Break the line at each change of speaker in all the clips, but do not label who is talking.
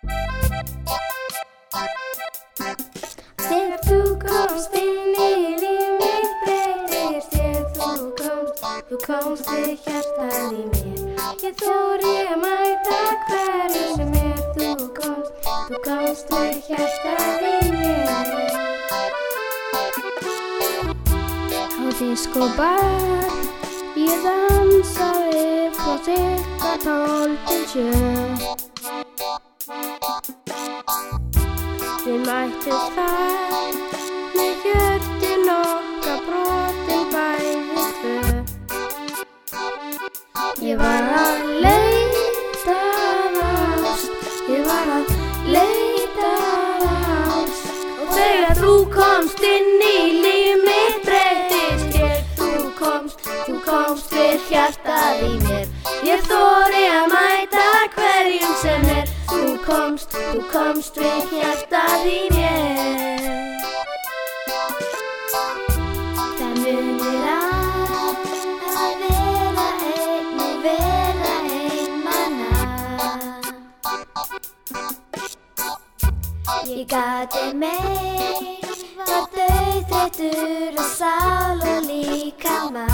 Þegar þú komst inn í líf mitt breyttist ég, þú komst við hjartað í mér. Ég þori að mæta hverju sem þú komst við hjartað í mér. Á diskóbar ég dansaði frá cirka 12 til 7. Við mættust þar með hjörtin okkar brotin bæði tvö. Ég var að leita að ást, ég var að leita að ást. Og þegar þú komst inn í líf mitt breyttist ég, þú komst við hjartað í mér. Ég þori að mæta hverjum sem þú komst við hjartað í mér. Það munir að vera einn og vera einmana. Ég gati meir, var dauðþreyttur á sál og líkama.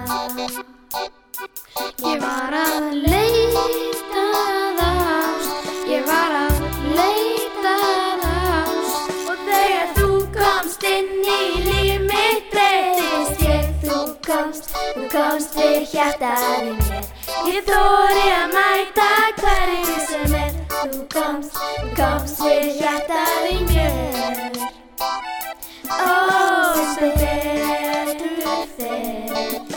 Ég var að leita að ást, ég var að leita að ást. Og þegar þú komst inn í líf mitt breyttist ég, þú komst við hjartað í mér. Ég þori að mæta hverju sem þú komst við hjartað í mér. Ó, sem betur fer.